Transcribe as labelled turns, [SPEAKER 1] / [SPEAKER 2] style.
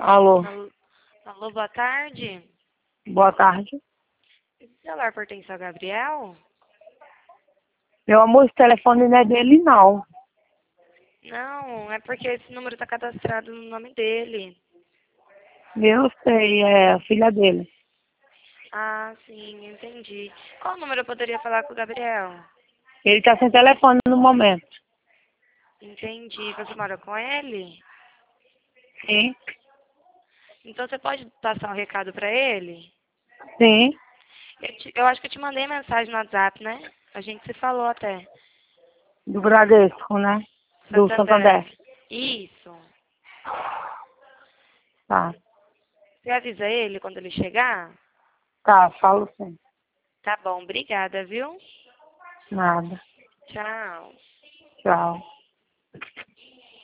[SPEAKER 1] Alô,
[SPEAKER 2] Alô, alô, boa tarde.
[SPEAKER 1] boa tarde.
[SPEAKER 2] Esse celular pertence ao Gabriel?
[SPEAKER 1] Meu amor, esse telefone não é dele, não.
[SPEAKER 2] Não, é porque esse número está cadastrado no nome dele.
[SPEAKER 1] Eu sei, é a filha dele.
[SPEAKER 2] Ah, sim, entendi. Qual número eu poderia falar com o Gabriel?
[SPEAKER 1] Ele tá sem telefone no momento.
[SPEAKER 2] Entendi. Você mora com ele?
[SPEAKER 1] Sim,
[SPEAKER 2] Então você pode passar um recado para ele?
[SPEAKER 1] sim,
[SPEAKER 2] Eu acho que eu te mandei mensagem no WhatsApp, né? A gente se falou até.
[SPEAKER 1] do Bradesco, né? Do Santander.
[SPEAKER 2] Santander. Isso.
[SPEAKER 1] Tá,
[SPEAKER 2] Você avisa ele quando ele chegar?
[SPEAKER 1] tá, falo sim.
[SPEAKER 2] Tá bom, obrigada, viu?
[SPEAKER 1] Nada.
[SPEAKER 2] Tchau.
[SPEAKER 1] Tchau.